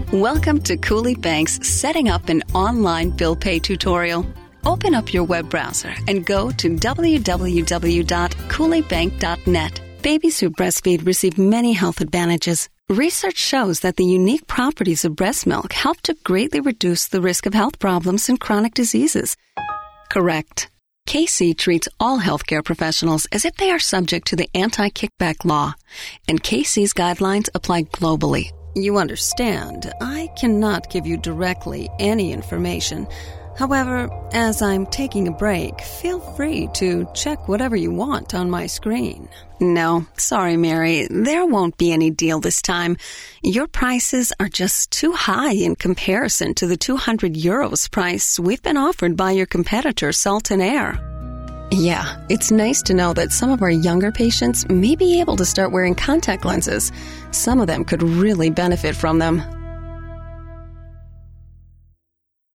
Welcome to Cooley Bank's Setting Up an Online Bill Pay tutorial. Open up your web browser and go to www.cooleybank.net. Babies who breastfeed receive many health advantages. Research shows that the unique properties of breast milk help to greatly reduce the risk of health problems and chronic diseases. Correct. KC treats all healthcare professionals as if they are subject to the anti-kickback law, and KC's guidelines apply globally. You understand, I cannot give you directly any information. However, as I'm taking a break, feel free to check whatever you want on my screen. No, sorry, Mary, there won't be any deal this time. Your prices are just too high in comparison to the €200 price we've been offered by your competitor, Sultan Air. Yeah, it's nice to know that some of our younger patients may be able to start wearing contact lenses. Some of them could really benefit from them.